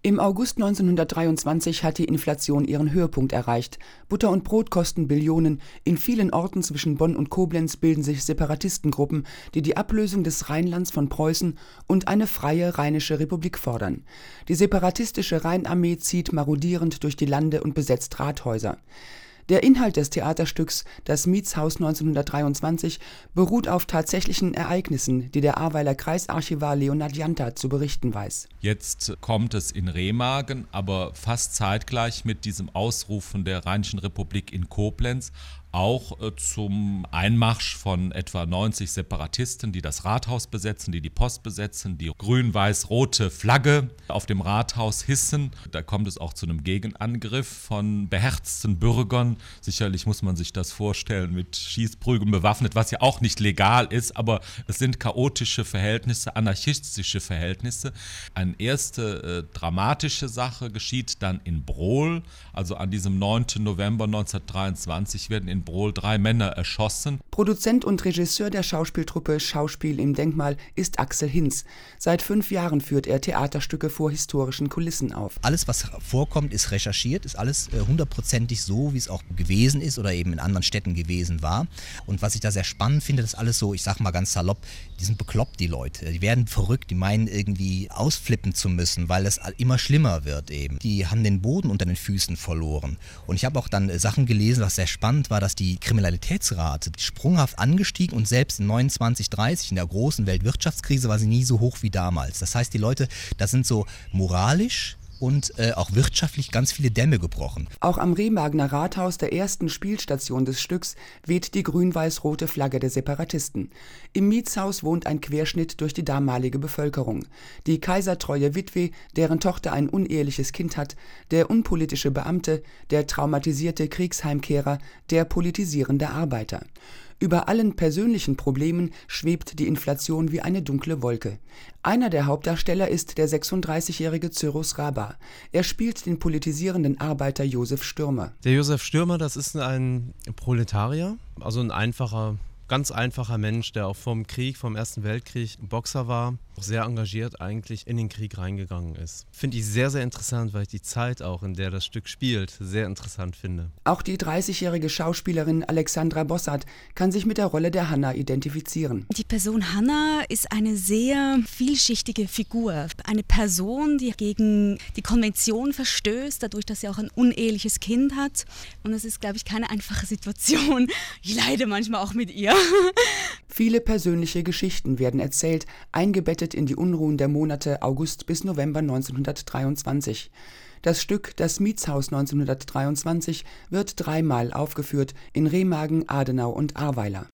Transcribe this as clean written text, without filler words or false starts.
Im August 1923 hat die Inflation ihren Höhepunkt erreicht. Butter und Brot kosten Billionen. In vielen Orten zwischen Bonn und Koblenz bilden sich Separatistengruppen, die die Ablösung des Rheinlands von Preußen und eine freie Rheinische Republik fordern. Die separatistische Rheinarmee zieht marodierend durch die Lande und besetzt Rathäuser. Der Inhalt des Theaterstücks Das Mietshaus 1923 beruht auf tatsächlichen Ereignissen, die der Ahrweiler Kreisarchivar Leonhard Janta zu berichten weiß. Jetzt kommt es in Remagen, aber fast zeitgleich mit diesem Ausrufen der Rheinischen Republik in Koblenz auch zum Einmarsch von etwa 90 Separatisten, die das Rathaus besetzen, die Post besetzen, die grün-weiß-rote Flagge auf dem Rathaus hissen. Da kommt es auch zu einem Gegenangriff von beherzten Bürgern. Sicherlich muss man sich das vorstellen, mit Schießprügeln bewaffnet, was ja auch nicht legal ist, aber es sind chaotische Verhältnisse, anarchistische Verhältnisse. Eine erste dramatische Sache geschieht dann in Brohl, also an diesem 9. November 1923 werden in Brohl 3 Männer erschossen. Produzent und Regisseur der Schauspieltruppe Schauspiel im Denkmal ist Axel Hinz. Seit 5 Jahren führt er Theaterstücke vor historischen Kulissen auf. Alles, was vorkommt, ist recherchiert, ist alles hundertprozentig so, wie es auch gewesen ist oder eben in anderen Städten gewesen war. Und was ich da sehr spannend finde, das ist alles so, ich sag mal ganz salopp, die sind bekloppt, die Leute. Die werden verrückt, die meinen irgendwie ausflippen zu müssen, weil es immer schlimmer wird eben. Die haben den Boden unter den Füßen verloren. Und ich habe auch dann Sachen gelesen, was sehr spannend war, dass die Kriminalitätsrate sprunghaft angestiegen und selbst in 29, 30 in der großen Weltwirtschaftskrise war sie nie so hoch wie damals. Das heißt, die Leute, da sind so moralisch und auch wirtschaftlich ganz viele Dämme gebrochen. Auch am Remagener Rathaus, der ersten Spielstation des Stücks, weht die grün-weiß-rote Flagge der Separatisten. Im Mietshaus wohnt ein Querschnitt durch die damalige Bevölkerung. Die kaisertreue Witwe, deren Tochter ein uneheliches Kind hat, der unpolitische Beamte, der traumatisierte Kriegsheimkehrer, der politisierende Arbeiter. Über allen persönlichen Problemen schwebt die Inflation wie eine dunkle Wolke. Einer der Hauptdarsteller ist der 36-jährige Cyrus Rabah. Er spielt den politisierenden Arbeiter Josef Stürmer. Der Josef Stürmer, das ist ein Proletarier, also ein ganz einfacher Mensch, der auch vom Ersten Weltkrieg Boxer war, auch sehr engagiert eigentlich in den Krieg reingegangen ist. Finde ich sehr, sehr interessant, weil ich die Zeit auch, in der das Stück spielt, sehr interessant finde. Auch die 30-jährige Schauspielerin Alexandra Bossart kann sich mit der Rolle der Hanna identifizieren. Die Person Hanna ist eine sehr vielschichtige Figur. Eine Person, die gegen die Konvention verstößt, dadurch, dass sie auch ein uneheliches Kind hat. Und es ist, glaube ich, keine einfache Situation. Ich leide manchmal auch mit ihr. Viele persönliche Geschichten werden erzählt, eingebettet in die Unruhen der Monate August bis November 1923. Das Stück Das Mietshaus 1923 wird 3-mal aufgeführt in Remagen, Adenau und Ahrweiler.